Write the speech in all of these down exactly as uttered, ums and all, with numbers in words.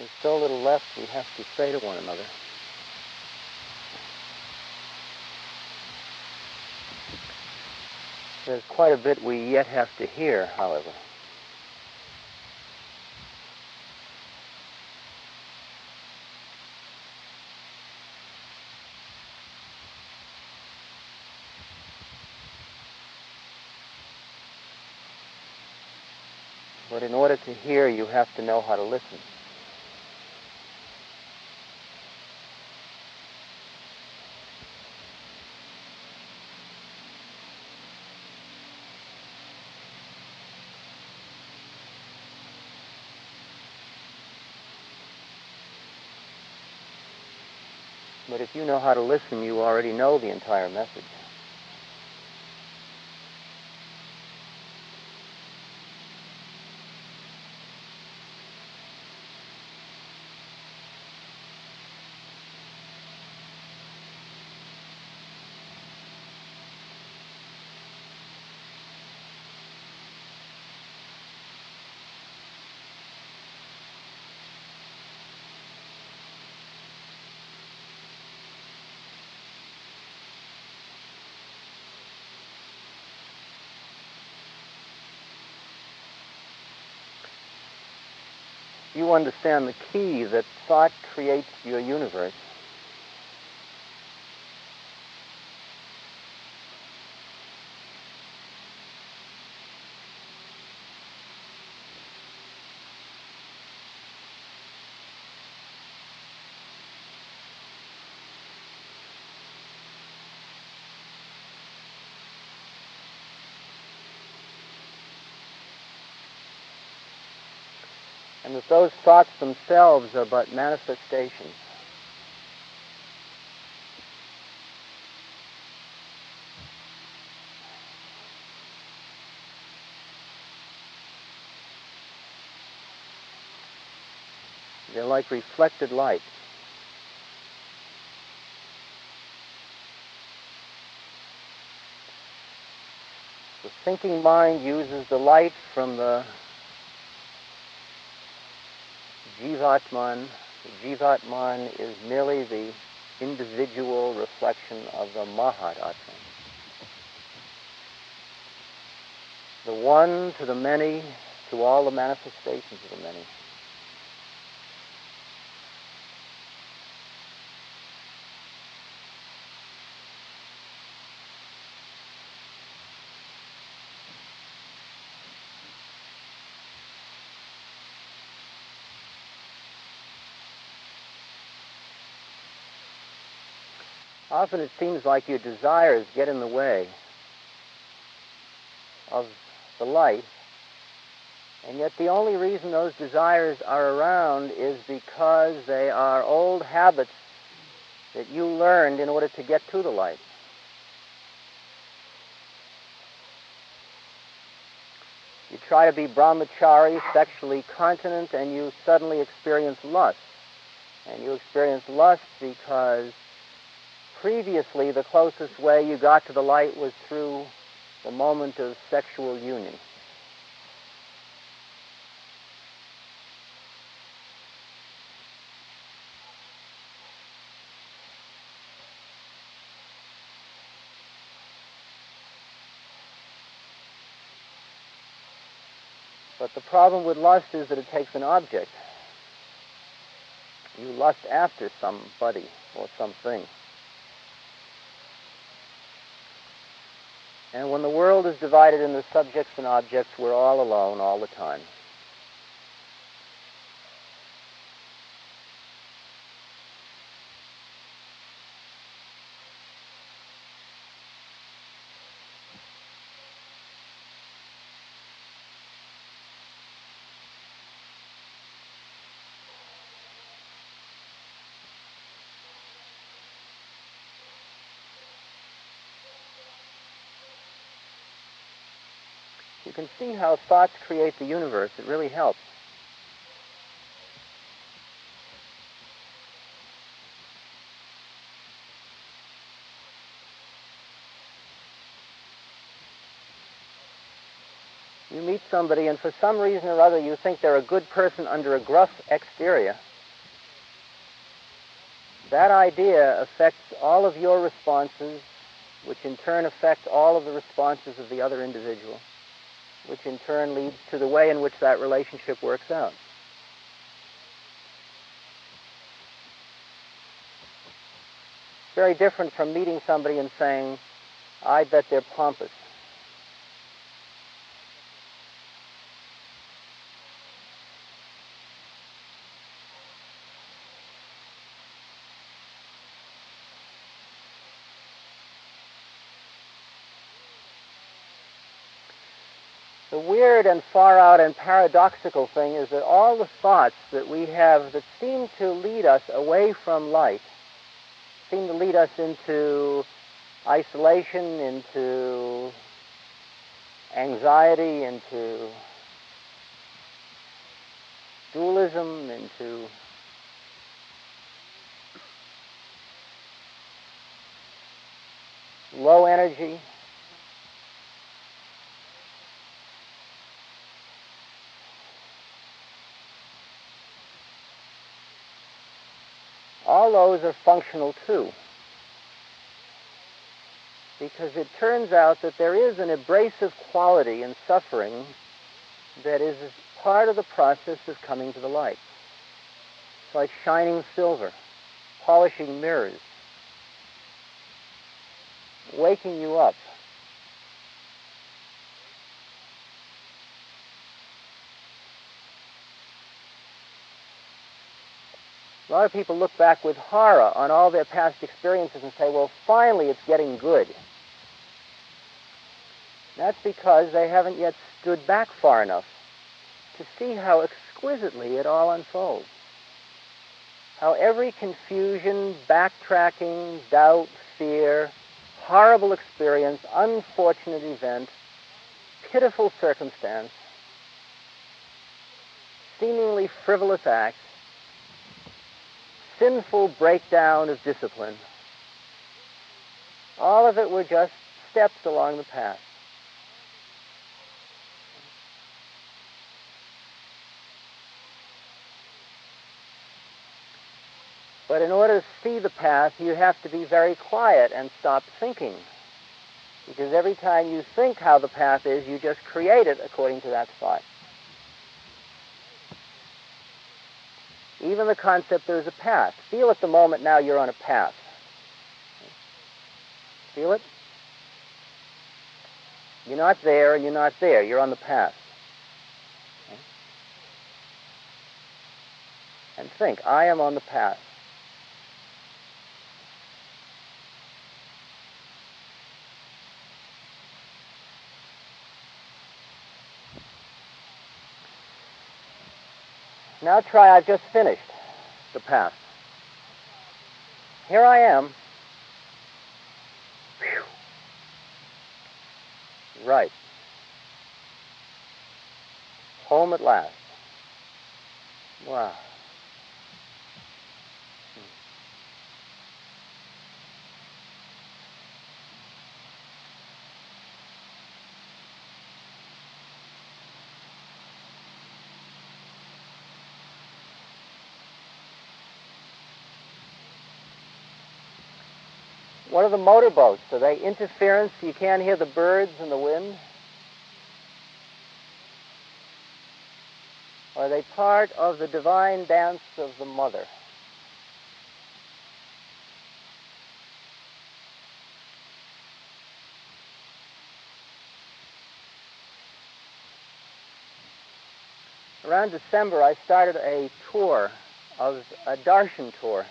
There's so little left we have to say to one another. There's quite a bit we yet have to hear, however. But in order to hear, you have to know how to listen. But if you know how to listen, you already know the entire message. You understand the key that thought creates your universe. And that those thoughts themselves are but manifestations. They're like reflected light. The thinking mind uses the light from the Jivatman. The Jivatman is merely the individual reflection of the Mahatman. The one to the many, to all the manifestations of the many. Often it seems like your desires get in the way of the light, and yet the only reason those desires are around is because they are old habits that you learned in order to get to the light. You try to be brahmachari, sexually continent, and you suddenly experience lust. And you experience lust because previously, the closest way you got to the light was through the moment of sexual union. But the problem with lust is that it takes an object. You lust after somebody or something. And when the world is divided into subjects and objects, we're all alone all the time. You can see how thoughts create the universe. It really helps. You meet somebody, and for some reason or other, you think they're a good person under a gruff exterior. That idea affects all of your responses, which in turn affect all of the responses of the other individual, which in turn leads to the way in which that relationship works out. It's very different from meeting somebody and saying, I bet they're pompous. The weird and far out and paradoxical thing is that all the thoughts that we have that seem to lead us away from light, seem to lead us into isolation, into anxiety, into dualism, into low energy. All those are functional too, because it turns out that there is an abrasive quality in suffering that is part of the process of coming to the light. It's like shining silver, polishing mirrors, waking you up. A lot of people look back with horror on all their past experiences and say, well, finally it's getting good. That's because they haven't yet stood back far enough to see how exquisitely it all unfolds. How every confusion, backtracking, doubt, fear, horrible experience, unfortunate event, pitiful circumstance, seemingly frivolous act, sinful breakdown of discipline, all of it were just steps along the path. But in order to see the path, you have to be very quiet and stop thinking. Because every time you think how the path is, you just create it according to that thought. Even the concept there's a path. Feel at the moment now you're on a path. Feel it? You're not there and you're not there. You're on the path. And think, I am on the path. Now try, I've just finished the path. Here I am. Whew. Right. Home at last. Wow. What are the motorboats? Are they interference? You can't hear the birds and the wind? Or are they part of the divine dance of the mother? Around December, I started a tour, of a darshan tour,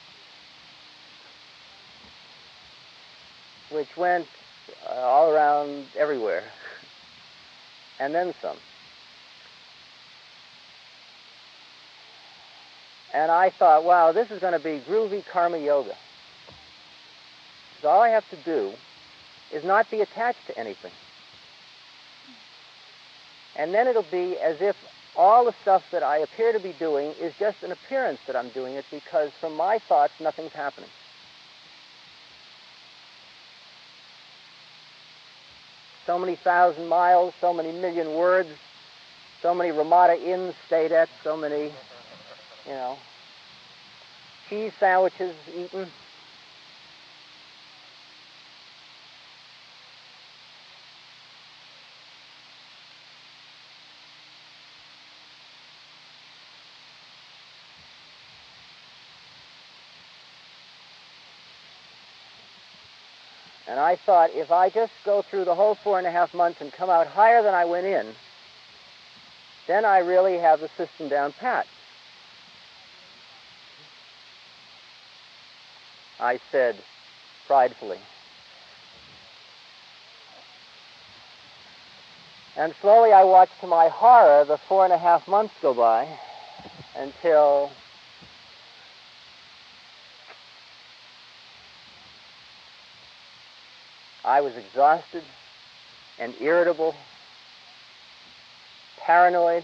which went uh, all around everywhere, and then some. And I thought, wow, this is going to be groovy karma yoga. So all I have to do is not be attached to anything. And then it'll be as if all the stuff that I appear to be doing is just an appearance that I'm doing it, because from my thoughts, nothing's happening. So many thousand miles, so many million words, so many Ramada Inns stayed at, so many, you know, cheese sandwiches eaten. And I thought, if I just go through the whole four and a half months and come out higher than I went in, then I really have the system down pat. I said pridefully. And slowly I watched, to my horror, the four and a half months go by until I was exhausted and irritable, paranoid,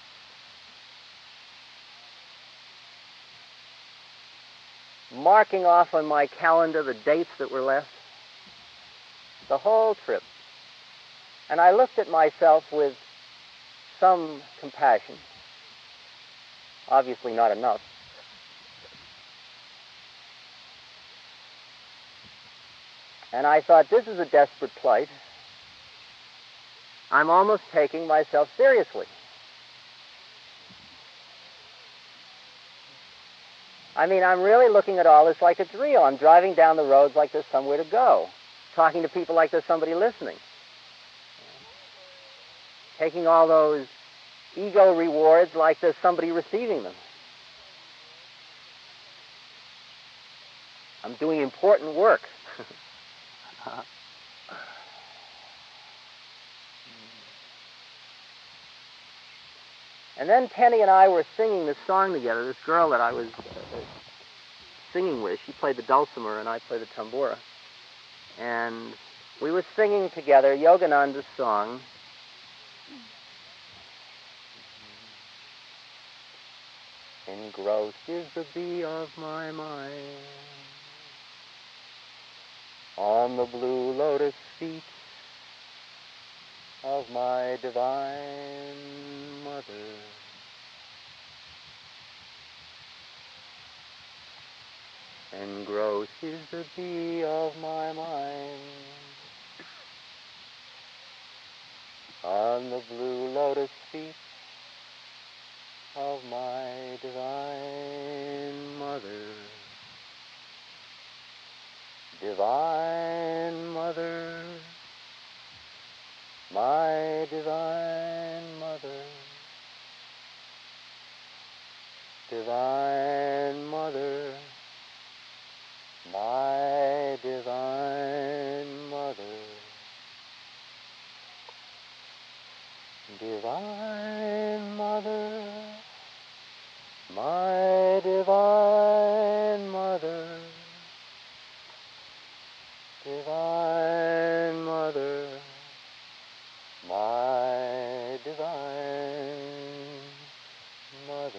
marking off on my calendar the dates that were left, the whole trip. And I looked at myself with some compassion, obviously not enough. And I thought, this is a desperate plight. I'm almost taking myself seriously. I mean, I'm really looking at all this like it's real. I'm driving down the roads like there's somewhere to go, talking to people like there's somebody listening, taking all those ego rewards like there's somebody receiving them. I'm doing important work. And then Penny and I were singing this song together. This girl that I was uh, singing with, she played the dulcimer and I played the tambura. And we were singing together Yogananda's song. Engrossed is the bee of my mind on the blue lotus feet of my divine mother. Engrossed is the bee of my mind on the blue lotus feet of my divine mother. Divine mother, my divine mother, divine mother, my divine mother, divine mother, my divine mother, divine mother, my divine mother.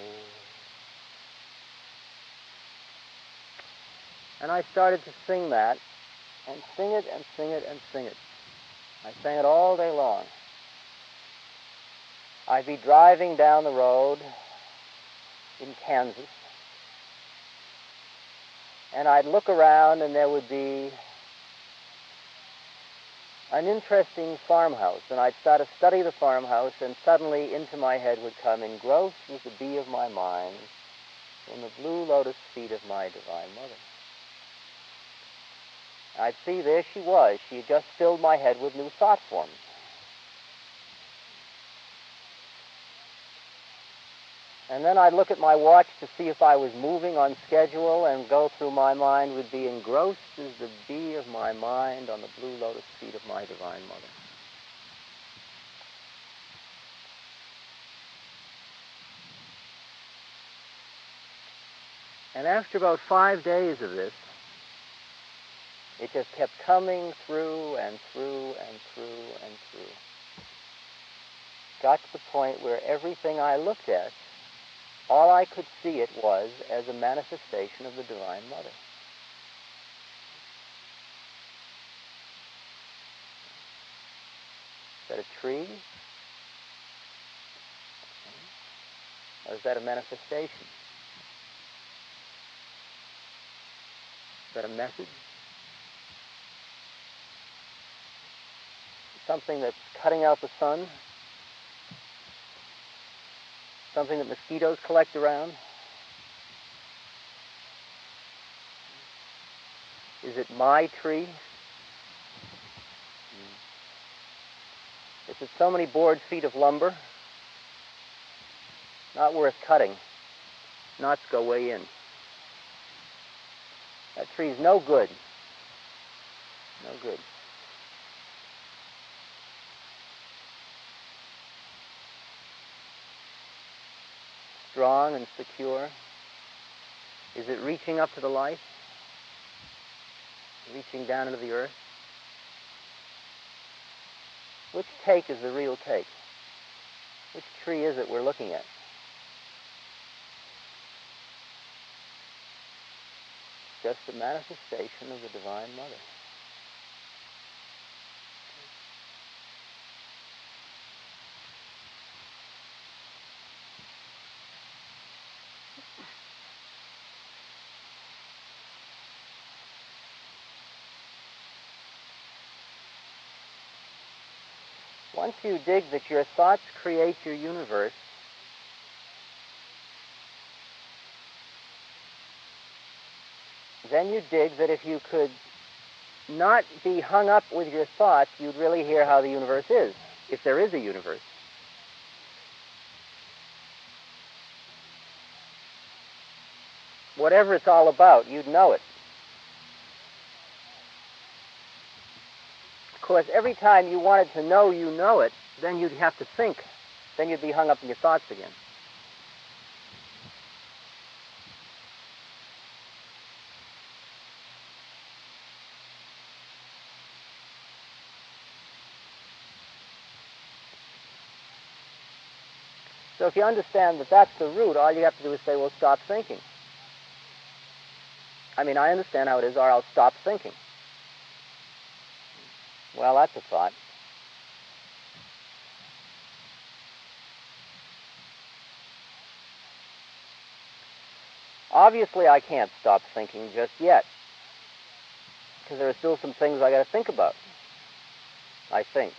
And I started to sing that, and sing it, and sing it, and sing it. I sang it all day long. I'd be driving down the road in Kansas, and I'd look around, and there would be an interesting farmhouse, and I'd start to study the farmhouse, and suddenly into my head would come, engrossed was the bee of my mind in the blue lotus feet of my divine mother. I'd see there she was. She had just filled my head with new thought forms. And then I'd look at my watch to see if I was moving on schedule, and go through my mind would be, engrossed is the bee of my mind on the blue lotus feet of my divine mother. And after about five days of this, it just kept coming through and through and through and through. Got to the point where everything I looked at, all I could see it was as a manifestation of the Divine Mother. Is that a tree? Or is that a manifestation? that a message? Something that's cutting out the sun? Something that mosquitoes collect around? Is it my tree? Is it so many board feet of lumber? Not worth cutting. Knots go way in. That tree's no good. No good. Strong and secure. Is it reaching up to the light? Reaching down into the earth? Which take is the real take? Which tree is it we're looking at? Just a manifestation of the Divine Mother. Once you dig that your thoughts create your universe, then you dig that if you could not be hung up with your thoughts, you'd really hear how the universe is, if there is a universe. Whatever it's all about, you'd know it. Of course, every time you wanted to know you know it, then you'd have to think. Then you'd be hung up in your thoughts again. So if you understand that that's the root, all you have to do is say, well, stop thinking. I mean, I understand how it is, or I'll stop thinking. Well, that's a thought. Obviously, I can't stop thinking just yet, because there are still some things I got to think about, I think.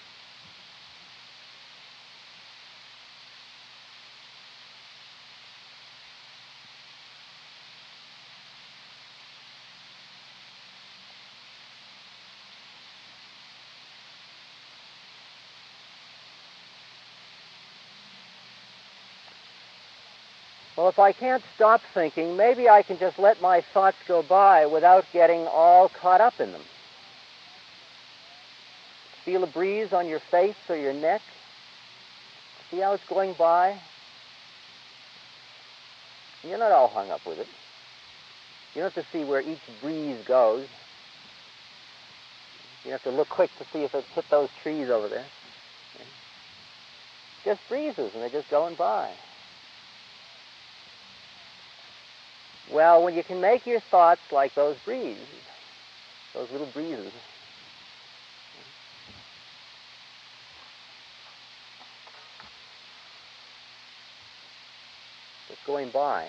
Well, if I can't stop thinking, maybe I can just let my thoughts go by without getting all caught up in them. Feel a breeze on your face or your neck. See how it's going by? You're not all hung up with it. You don't have to see where each breeze goes. You have to look quick to see if it's hit those trees over there. Just breezes, and they're just going by. Well, when you can make your thoughts like those breezes, those little breezes, just going by.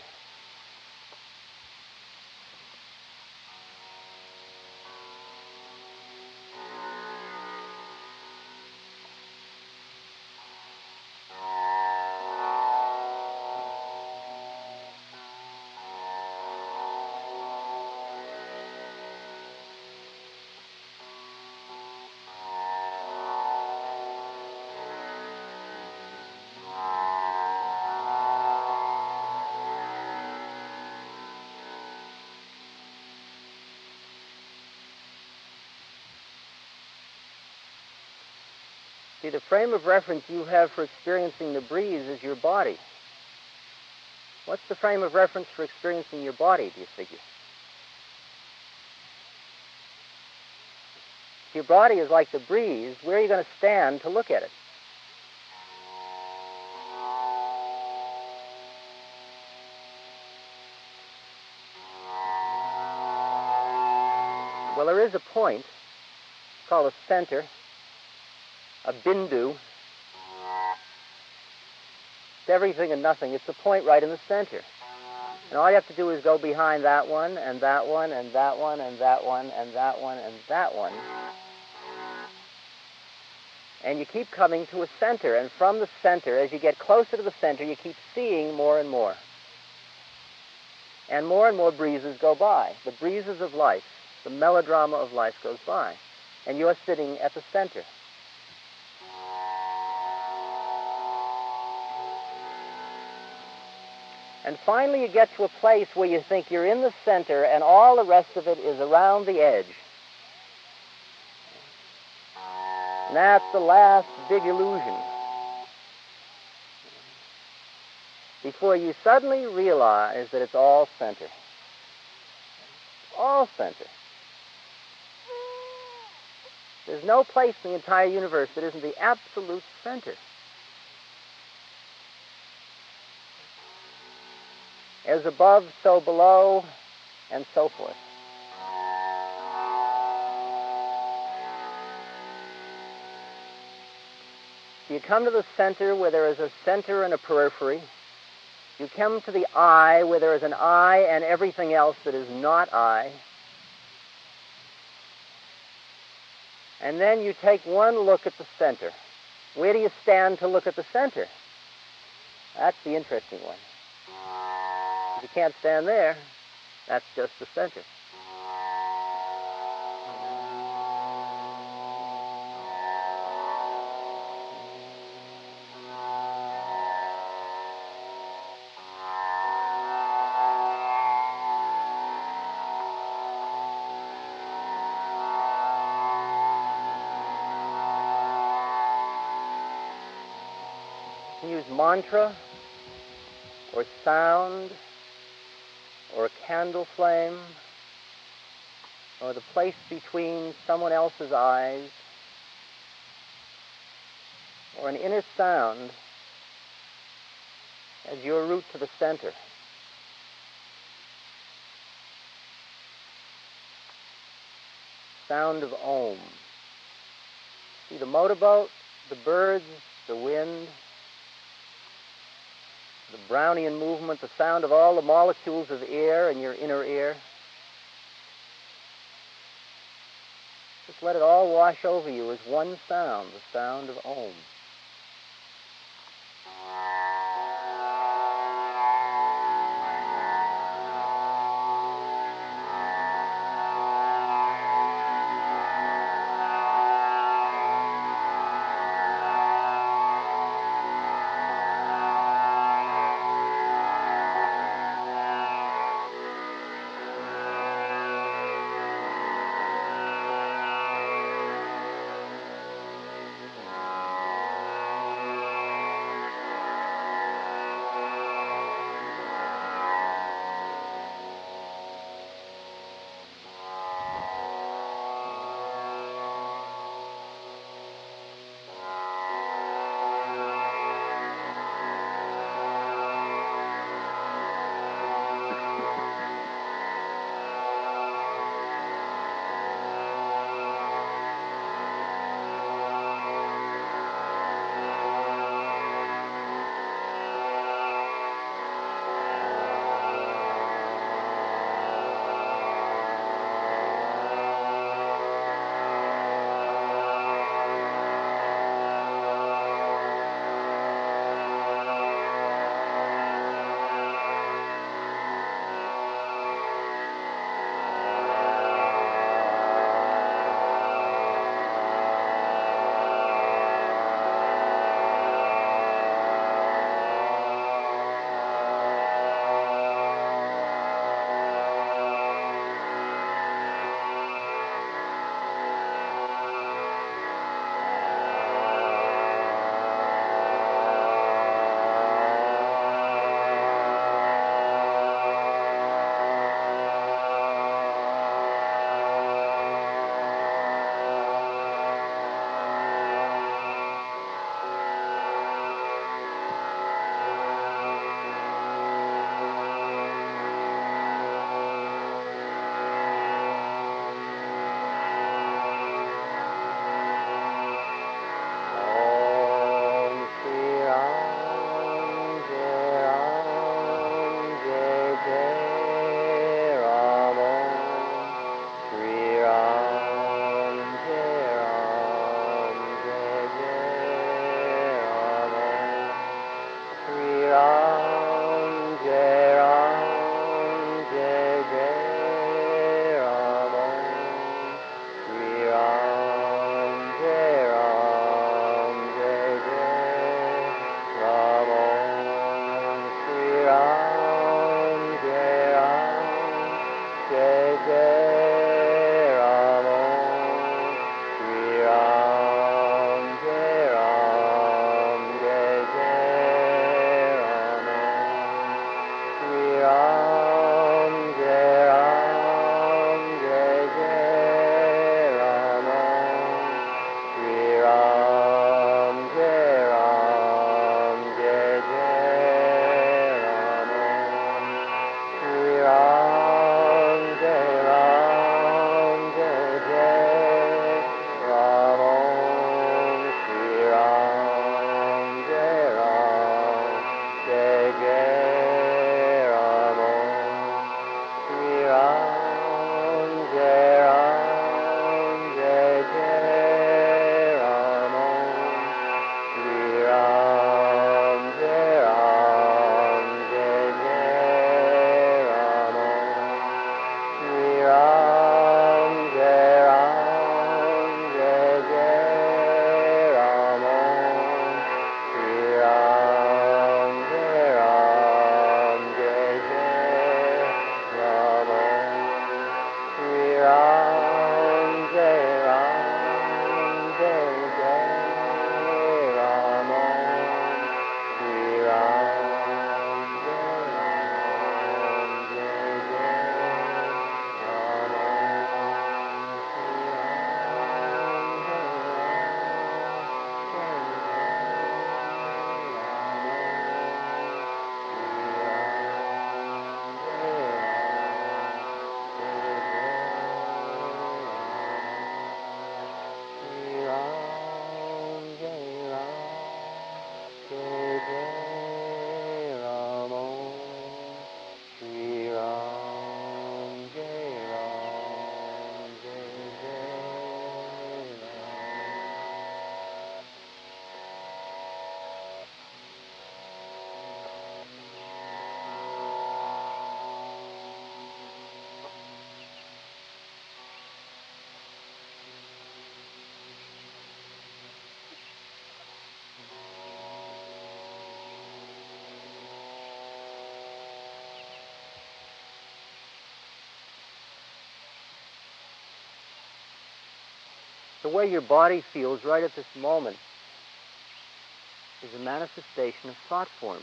See, the frame of reference you have for experiencing the breeze is your body. What's the frame of reference for experiencing your body, do you figure? If your body is like the breeze, where are you going to stand to look at it? Well, there is a point called a center, a bindu. It's everything and nothing. It's the point right in the center. And all you have to do is go behind that one, and that one, and that one, and that one, and that one, and that one. And you keep coming to a center, and from the center, as you get closer to the center, you keep seeing more and more. And more and more breezes go by. The breezes of life, the melodrama of life goes by. And you're sitting at the center. And finally you get to a place where you think you're in the center and all the rest of it is around the edge. And that's the last big illusion. Before you suddenly realize that it's all center. All center. There's no place in the entire universe that isn't the absolute center. As above, so below, and so forth. So you come to the center where there is a center and a periphery. You come to the I where there is an I and everything else that is not I. And then you take one look at the center. Where do you stand to look at the center? That's the interesting one. If you can't stand there, that's just the center. You can use mantra or sound or a candle flame, or the place between someone else's eyes, or an inner sound as your route to the center. Sound of Om. See the motorboat, the birds, the wind, the Brownian movement, the sound of all the molecules of air in your inner ear. Just let it all wash over you as one sound, the sound of Om. the way your body feels right at this moment is a manifestation of thought form.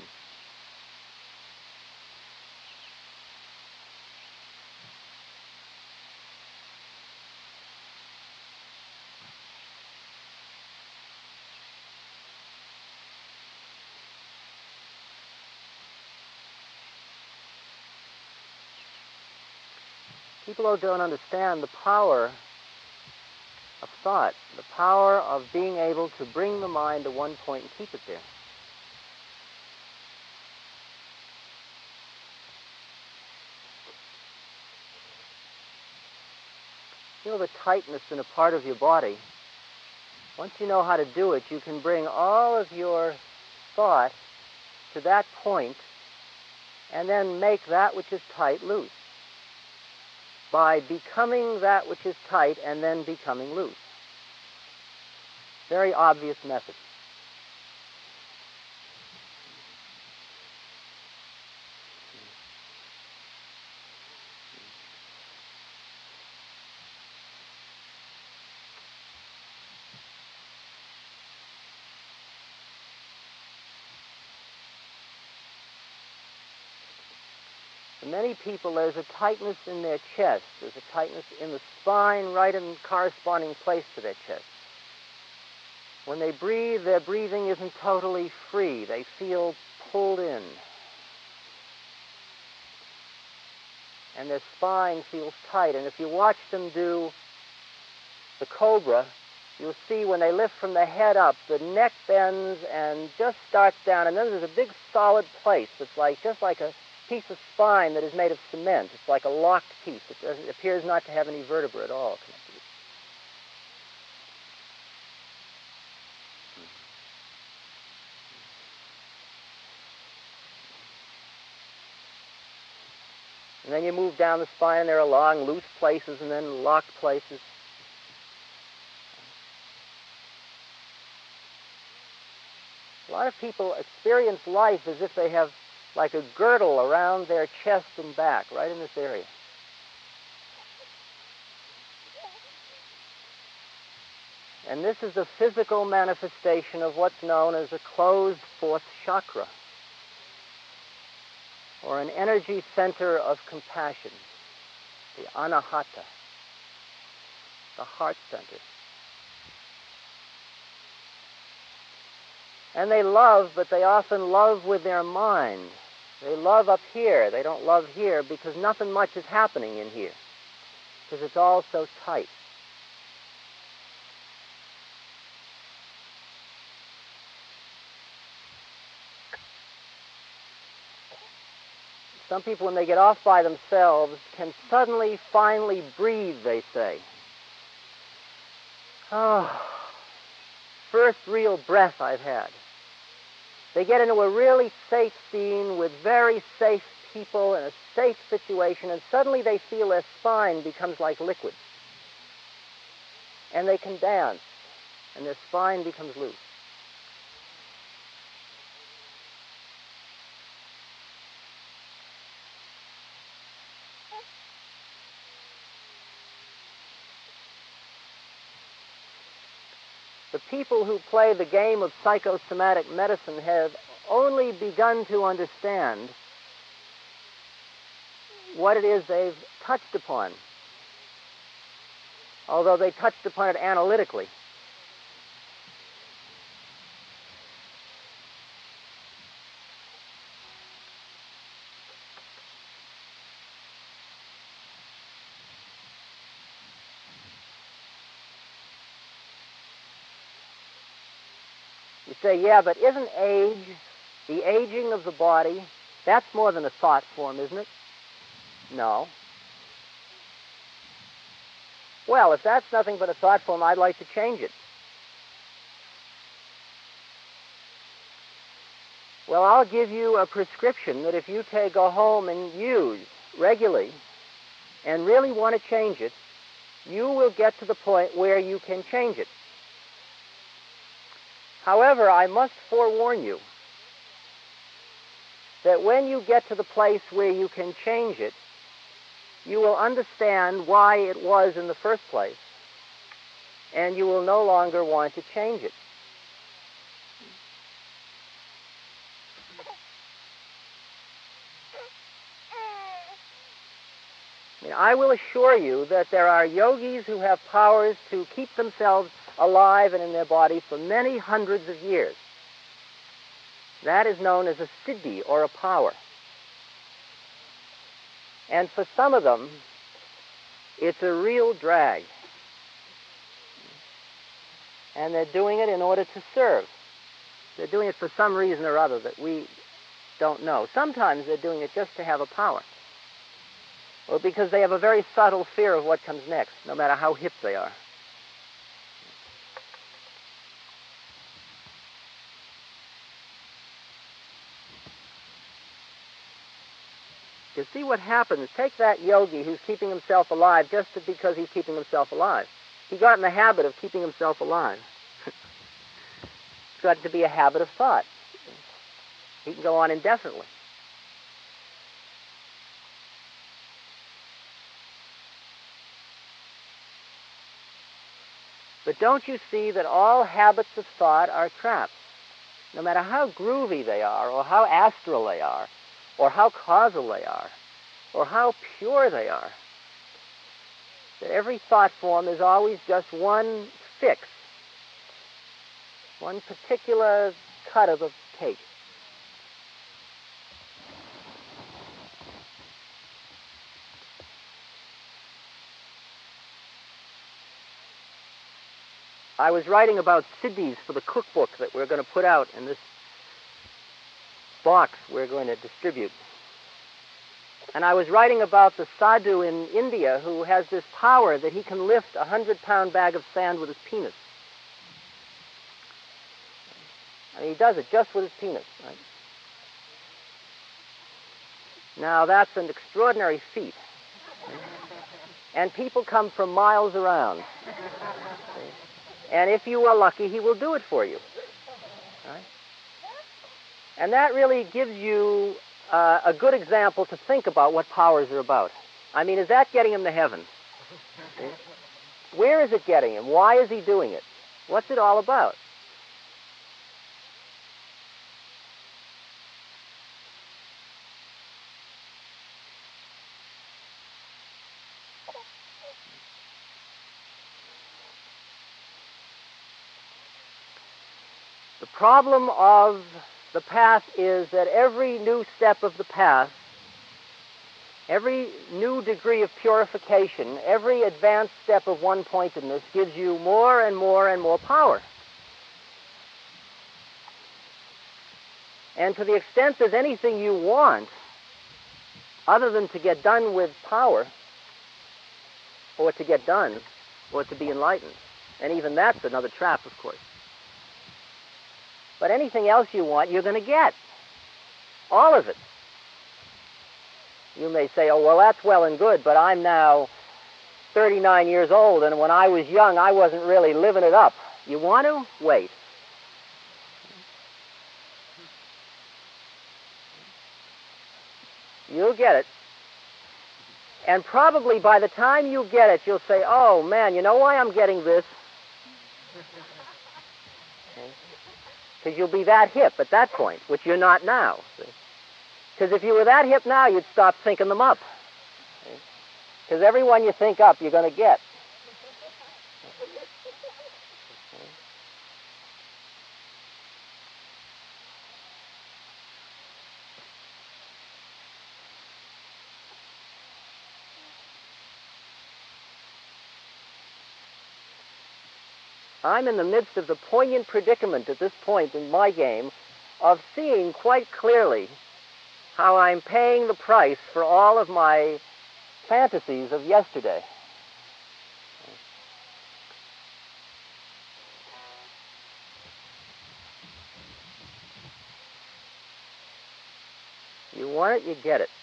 People who don't understand the power of thought, the power of being able to bring the mind to one point and keep it there. You know the tightness in a part of your body. Once you know how to do it, you can bring all of your thought to that point and then make that which is tight loose by becoming that which is tight and then becoming loose. Very obvious method. For many people, there's a tightness in their chest. There's a tightness in the spine right in the corresponding place to their chest. When they breathe, their breathing isn't totally free. They feel pulled in. And their spine feels tight. And if you watch them do the cobra, you'll see when they lift from the head up, the neck bends and just starts down. And then there's a big solid place that's like just like a piece of spine that is made of cement. It's like a locked piece. It, doesn't, it appears not to have any vertebra at all connected. And then you move down the spine, and there are long, loose places and then locked places. A lot of people experience life as if they have like a girdle around their chest and back, right in this area. And this is the physical manifestation of what's known as a closed fourth chakra, or an energy center of compassion, the anahata, the heart center. And they love, but they often love with their mind. They love up here. They don't love here because nothing much is happening in here, because it's all so tight. Some people, when they get off by themselves, can suddenly, finally breathe, they say. Oh, first real breath I've had. They get into a really safe scene with very safe people in a safe situation, and suddenly they feel their spine becomes like liquid. And they can dance, and their spine becomes loose. The people who play the game of psychosomatic medicine have only begun to understand what it is they've touched upon, although they touched upon it analytically. You say, yeah, but isn't age, the aging of the body, that's more than a thought form, isn't it? No. Well, if that's nothing but a thought form, I'd like to change it. Well, I'll give you a prescription that if you take, go home and use regularly and really want to change it, you will get to the point where you can change it. However, I must forewarn you that when you get to the place where you can change it, you will understand why it was in the first place. and you will no longer want to change it. I mean, I will assure you that there are yogis who have powers to keep themselves alive and in their body for many hundreds of years. That is known as a siddhi, or a power. And for some of them, it's a real drag. And they're doing it in order to serve. They're doing it for some reason or other that we don't know. Sometimes they're doing it just to have a power. Or because they have a very subtle fear of what comes next, no matter how hip they are. You see what happens. Take that yogi who's keeping himself alive just because he's keeping himself alive. He got in the habit of keeping himself alive. It's got to be a habit of thought. He can go on indefinitely. But don't you see that all habits of thought are traps? No matter how groovy they are, or how astral they are, or how causal they are, or how pure they are, that every thought form is always just one fix, one particular cut of the cake. I was writing about siddhis for the cookbook that we're going to put out in this box we're going to distribute. And I was writing about the sadhu in India who has this power that he can lift a hundred-pound bag of sand with his penis. And he does it just with his penis, right? Now, that's an extraordinary feat. And people come from miles around. And if you are lucky, he will do it for you. Right? And that really gives you uh, a good example to think about what powers are about. I mean, is that getting him to heaven? Where is it getting him? Why is he doing it? What's it all about? The problem of the path is that every new step of the path, every new degree of purification, every advanced step of one-pointedness gives you more and more and more power. And to the extent there's anything you want, other than to get done with power, or to get done, or to be enlightened, and even that's another trap, of course. But anything else you want, you're going to get. All of it. You may say, oh, well, that's well and good, but I'm now thirty-nine years old, and when I was young, I wasn't really living it up. You want to? Wait. You'll get it. And probably by the time you get it, you'll say, oh, man, you know why I'm getting this? Because you'll be that hip at that point, which you're not now. Because if you were that hip now, you'd stop thinking them up. Because every one you think up, you're going to get. I'm in the midst of the poignant predicament at this point in my game of seeing quite clearly how I'm paying the price for all of my fantasies of yesterday. You want it, you get it.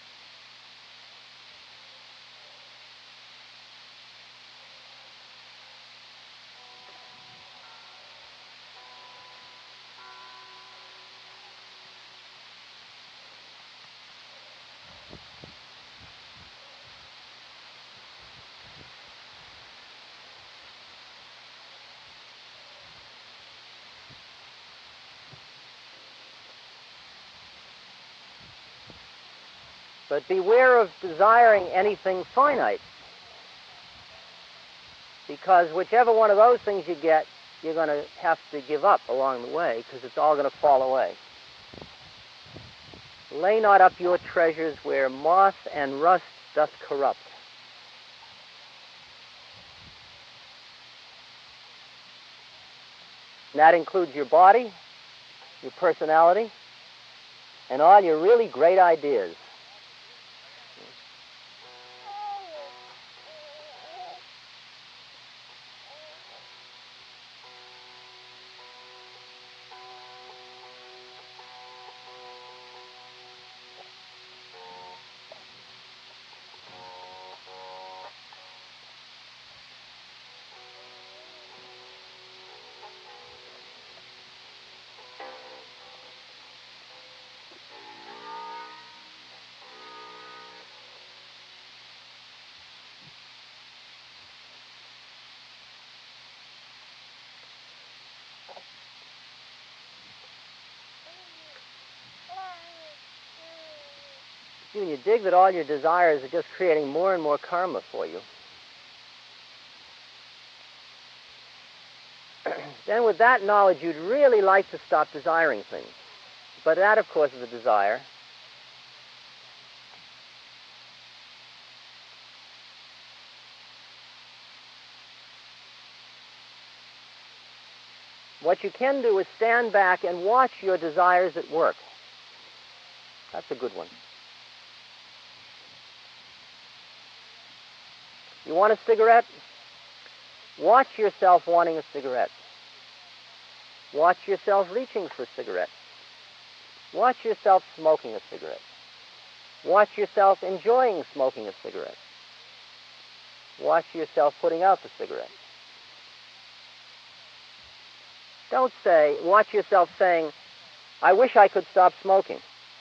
But beware of desiring anything finite, because whichever one of those things you get, you're going to have to give up along the way, because it's all going to fall away. Lay not up your treasures where moth and rust doth corrupt. And that includes your body, your personality, and all your really great ideas. When you dig that all your desires are just creating more and more karma for you, then with that knowledge, you'd really like to stop desiring things. But that, of course, is a desire. What you can do is stand back and watch your desires at work. That's a good one. You want a cigarette? Watch yourself wanting a cigarette. Watch yourself reaching for a cigarette. Watch yourself smoking a cigarette. Watch yourself enjoying smoking a cigarette. Watch yourself putting out the cigarette. Don't say, watch yourself saying, I wish I could stop smoking.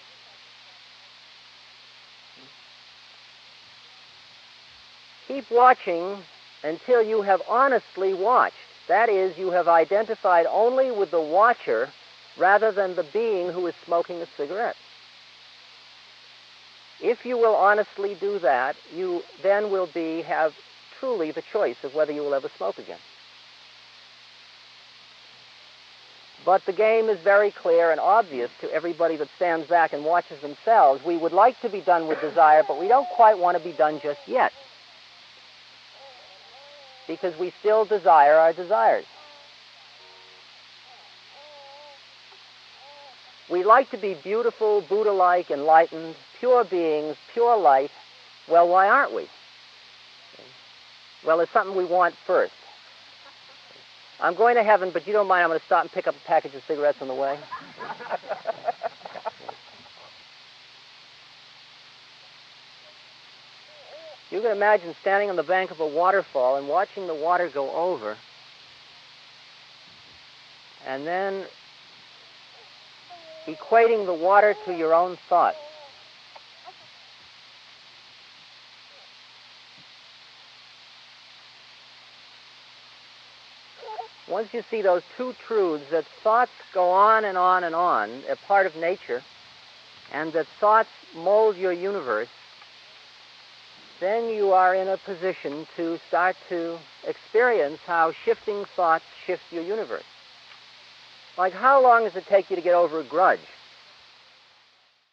Keep watching until you have honestly watched. That is, you have identified only with the watcher rather than the being who is smoking a cigarette. If you will honestly do that, you then will be have truly the choice of whether you will ever smoke again. But the game is very clear and obvious to everybody that stands back and watches themselves. We would like to be done with desire, but we don't quite want to be done just yet, because we still desire our desires. We like to be beautiful, Buddha-like, enlightened, pure beings, pure light. Well, why aren't we? Well, it's something we want first. I'm going to heaven, but you don't mind, I'm going to stop and pick up a package of cigarettes on the way. You can imagine standing on the bank of a waterfall and watching the water go over, and then equating the water to your own thoughts. Once you see those two truths, that thoughts go on and on and on, a part of nature, and that thoughts mold your universe, then you are in a position to start to experience how shifting thoughts shift your universe. Like, how long does it take you to get over a grudge?